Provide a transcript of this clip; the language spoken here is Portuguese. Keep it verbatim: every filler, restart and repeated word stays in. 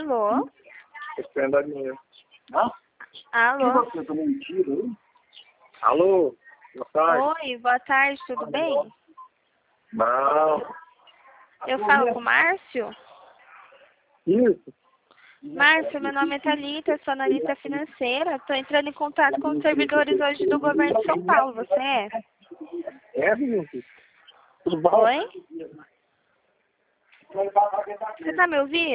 Alô? Esperando a minha. Ah? Alô? Você tá mentindo, hein? Alô? Boa tarde. Oi, boa tarde, tudo bem? Não. Eu falo com o Márcio? Isso? Márcio, meu nome é Thalita, eu sou analista financeira. Estou entrando em contato com os servidores hoje do governo de São Paulo. Você é? É, Vinícius? Tudo bom? Oi? Você tá me ouvindo?